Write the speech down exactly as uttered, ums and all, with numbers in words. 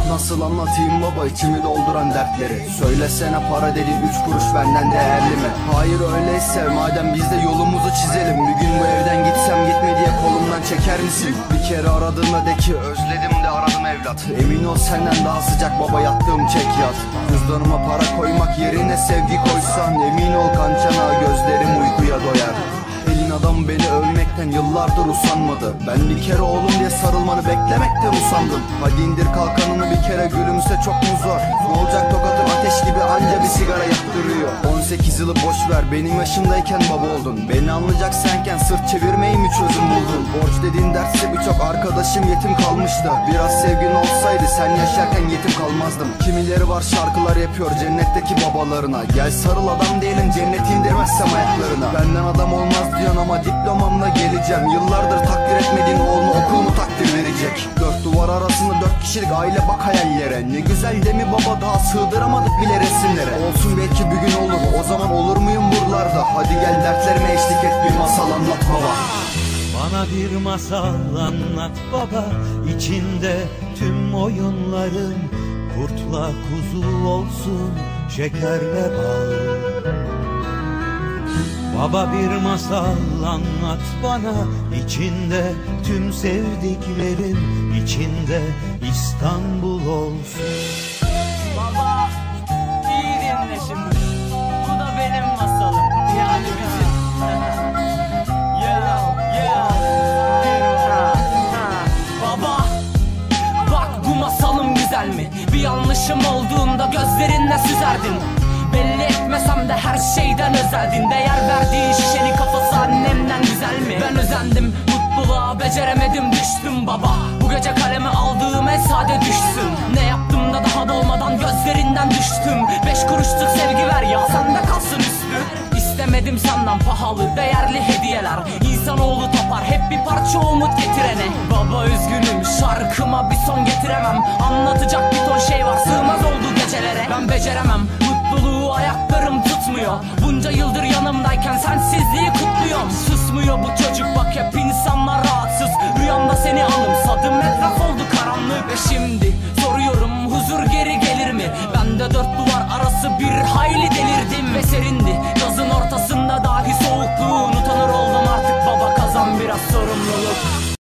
Nasıl anlatayım baba içimi dolduran dertleri? Söylesene para dediğin üç kuruş benden değerli mi? Hayır öyleyse madem biz de yolumuzu çizelim. Bir gün bu evden gitsem gitme diye kolumdan çeker misin? Bir kere aradığımda de ki özledim de aradım evlat. Emin ol senden daha sıcak baba yattığım çek yat. Cüzdanıma para koymak yerine sevgi koysan, emin ol kancana gözlerim uykuya doyar. Elin adam beni övmekten yıllardır usanmadı. Ben bir kere oğlum diye sarılmanı beklemekten usandım. Hadi indir kalkanını bir kere gülümse çok mu zor? Ne olacak tokatım ateş gibi anca bir sigara yaktırıyor. On sekiz yılı boş ver benim yaşımdayken baba oldun. Beni anlayacak senken sırt çevirmeyi mi çözüm buldun? Borç dediğin derse birçok arkadaşım yetim kalmıştı. Biraz sevgin olsaydı sen yaşarken yetim kalmazdım. Kimileri var şarkılar yapıyor cennetteki babalarına. Gel sarıl adam değilim cenneti indirmezsem ayaklarına. Benden adam olmaz diyorsun ama diplomamla geleceğim. Yıllardır takdir etmediğin oğlunu okul mu takdir verecek? Dört duvar arasında dört kişilik aile bak hayallere. Ne güzel değil mi baba daha sığdıramadık bile resimlere. Olsun belki bir gün olur o zaman olur muyum buralarda? Hadi gel dertlerime eşlik et bir masal anlat baba. Bana bir masal anlat baba, içinde tüm oyunların kurtla kuzu olsun, şekerle bal. Baba bir masal anlat bana, içinde tüm sevdiklerim, içinde İstanbul olsun. Baba iyi dinle şimdi, bu da benim masalım, yani bizim. Yeah, yeah. Baba bak bu masalım güzel mi? Bir yanlışım olduğunda gözlerinle süzerdin. Belli etmesem de her şeyden özeldin. Değer verdiğin şişeli kafası annemden güzel mi? Ben özendim mutluluğa beceremedim düştüm baba. Bu gece kaleme aldığım en sade düşsün. Ne yaptım da daha dolmadan gözlerinden düştüm. Beş kuruşluk sevgi ver ya sende kalsın üstü. İstemedim senden pahalı değerli hediyeler. İnsanoğlu tapar hep bir parça umut getirene. Baba üzgünüm şarkıma bir son getiremem. Anlatacak bir ton şey var sığmaz oldu gecelere. Ben beceremem mutluluğu ayaklarım tutmuyor. Bunca yıldır yanımdayken sensizliği kutluyorum. Susmuyor bu çocuk bak hep insanlar rahatsız. Rüyamda seni anımsadım etraf oldu karanlık. Ve şimdi